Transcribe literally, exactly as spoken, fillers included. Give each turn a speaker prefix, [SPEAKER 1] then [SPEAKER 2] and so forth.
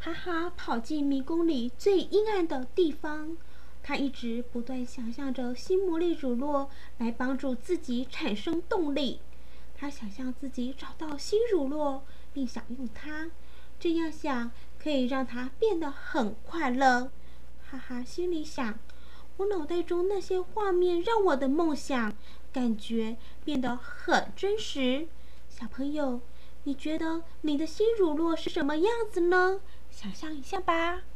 [SPEAKER 1] 哈哈跑进迷宫里最阴暗的地方。他一直不断想象着新魔力乳酪来帮助自己产生动力。他想象自己找到新乳酪并享用它，这样想可以让他变得很快乐。哈哈心里想，我脑袋中那些画面让我的梦想感觉变得很真实。小朋友，你觉得你的新乳酪是什么样子呢？想象一下吧。